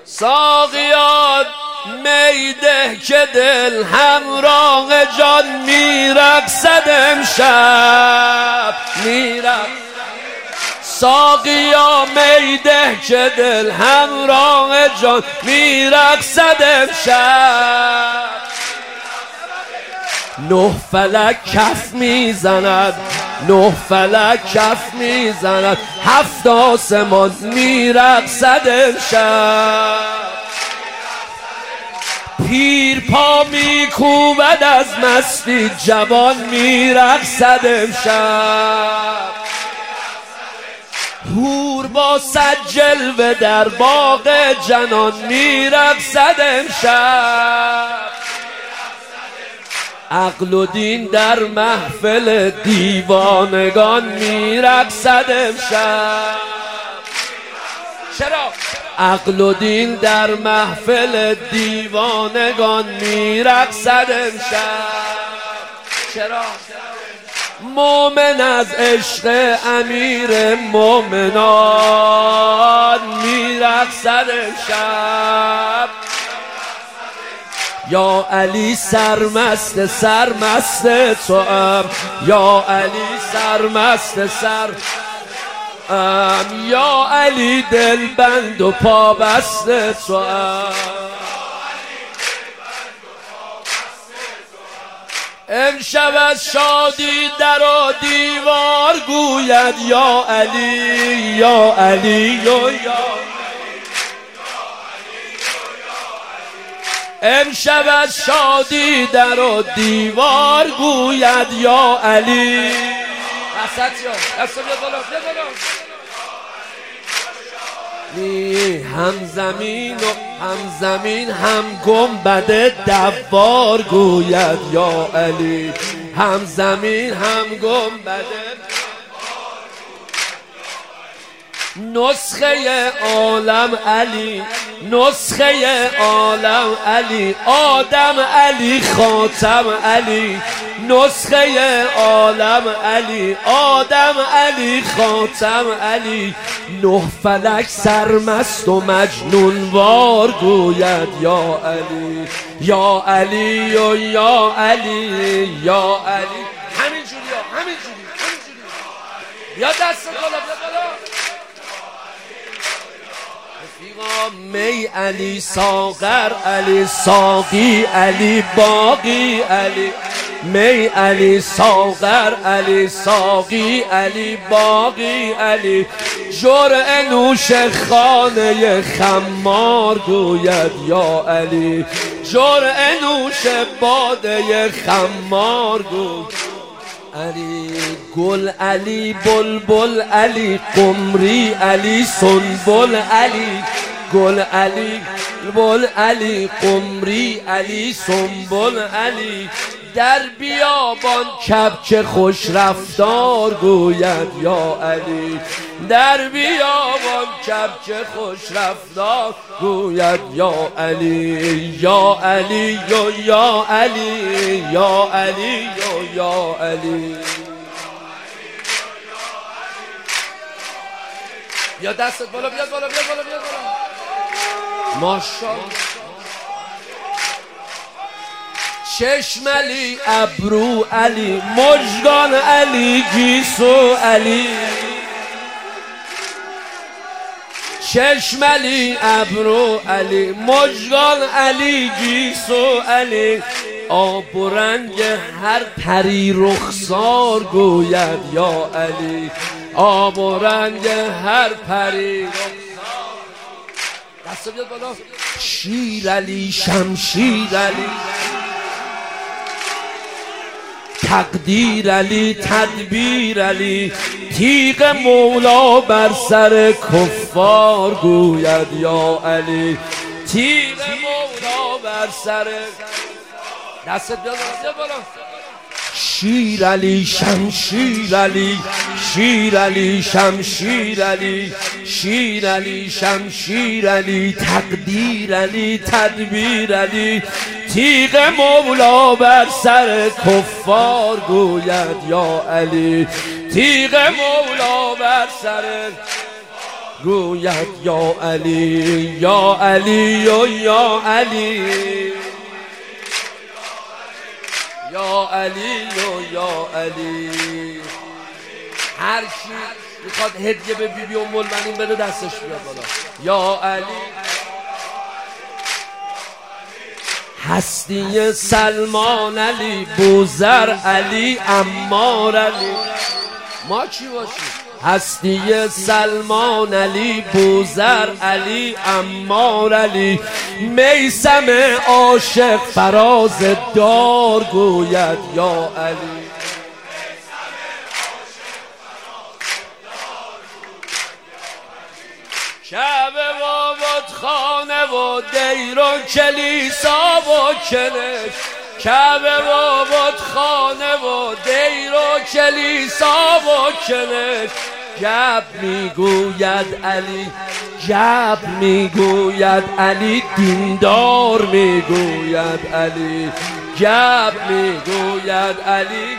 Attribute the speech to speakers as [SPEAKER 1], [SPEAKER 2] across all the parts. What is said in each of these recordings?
[SPEAKER 1] ساقیان میده که دل همراه جان میرقصد امشب ساقیا میده که دل همراه جان میرقصد امشب نه فلک کف میزند هفت آسمان میرقصد امشب پیر پا میکوبد از مستی جوان میرقصد امشب حور با صد جلوه در باغ جنان میرقصد امشب عقل و دین در محفل دیوانگان میرقصد امشب چرا؟ عقل و دین در محفل دیوانگان میرقصد امشب چرا؟ مومن از عشق امیر مومنان میرقصد امشب یا علی سرمست توام یا علی سرمست یا علی دلبند و پابست توام امشب از شادی در و دیوار گوید یا علی یا علی یا امشب از شادی در و دیوار گوید یا علی هم زمین هم گنبد دوار گوید یا علی هم زمین هم گنبد نسخه عالم علی آدم علی خاتم علی نسخه عالم علی آدم علی خاتم علی نه فلک سرمست و مجنون وار گوید یا علی یا علی و یا علی یا علی همینجوری یا دست بالا می علی ساغر علی ساقی علی باقی علی می علی ساغر علی ساقی علی باقی علی جرعه نوش خانه خمار گوید یا علی جرعه نوش باده خمار گوید علی گل علی بلبل علی قمری علی سنبل علی گل علی بل علی قمری علی سنبل علی در بیابان کبک خوش رفتار گوید یا علی در بیابان کبک خوش رفتار گوید یا علی یا علی یا علی یا علی یا علی بیا دستت بالا بیا بالا ماشاءالله چشم علی ابرو علی مژگان علی گیسو علی چشم علی ابرو علی مژگان علی گیسو علی آب و رنگ هر پری رخسار گوید یا علی آب و رنگ هر پری رخسار دست بیاد بالا شیر علی شمشیر علی تقدیر علی تدبیر علی تیغ مولا بر سر کفار گوید یا علی تیغ مولا بر سر دستت بیاد بالا شیر علی شمشیر علی شیر علی شمشیر علی شیر علی شمشیر علی تقدیر علی تدبیر علی تیغ مولا بر سر کفار گوید یا علی تیغ مولا بر سر گوید یا علی یا علی و یا علی یا علی و یا علی. هر کی میخواد هدیه به بیبی ام المؤمنین بده دستش بیاد بالا. یا علی هستی سلمان علی بوذر علی عمار علی. ما چی باشیم؟ هستی سلمان علی بوذر علی عمار علی. میثم عاشق فراز دار گوید یا علی. کعبه و بتخانه و دیر و کلیسا و کنش. کعبه و بتخانه و دیر و کلیسا و کنش. گپ میگوید علی گپ میگوید علی دیندار میگوید علی گپ میگوید علی.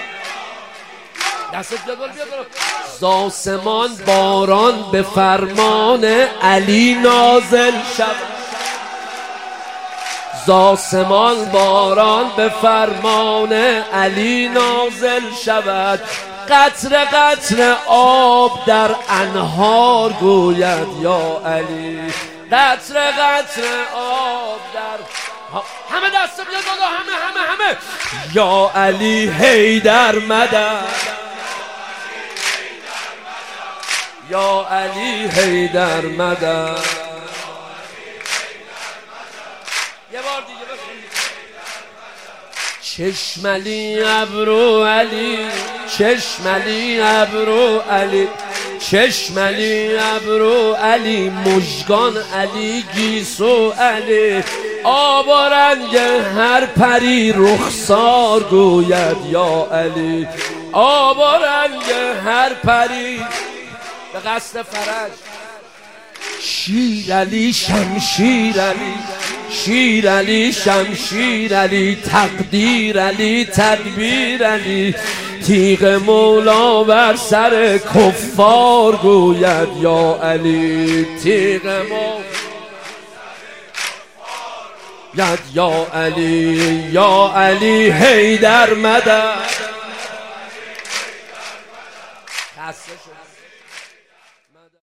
[SPEAKER 1] دستت بیاد بالا. زآسمان باران به فرمان علی نازل شد. زآسمان باران به فرمان علی نازل شود. قطره قطره آب در انهار گوید یا علی. قطره قطره آب در همه دست بیاد بالا. همه یا علی حیدر مدد. یا علی حیدر مدد. یه بار دیگه بخونید. چشم علی ابرو علی چشم علی ابرو علی چشم علی ابرو علی مژگان علی گیسو علی. آب و رنگ هر پری رخسار گوید یا علی. آب و رنگ هر پری به قصد فرج. شیر علی شمشیر علی شیر علی شمشیر علی تقدیر علی تدبیر علی. تیغ مولا بر سر کفار گوید یا علی. تیغ مولا یا علی یا علی حیدر مدد.